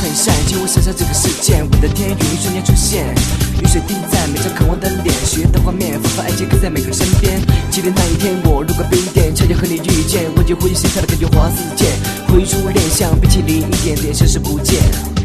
很善，请我想象这个世界，我的天宇一瞬间出现，雨水滴在每张渴望的脸，许愿的画面，仿佛爱情跟在每个人身边。记得那一天，我路过冰店，恰巧和你遇见，我就回忆心跳的感觉，花似箭，回忆初恋像冰淇淋，一点点消失不见。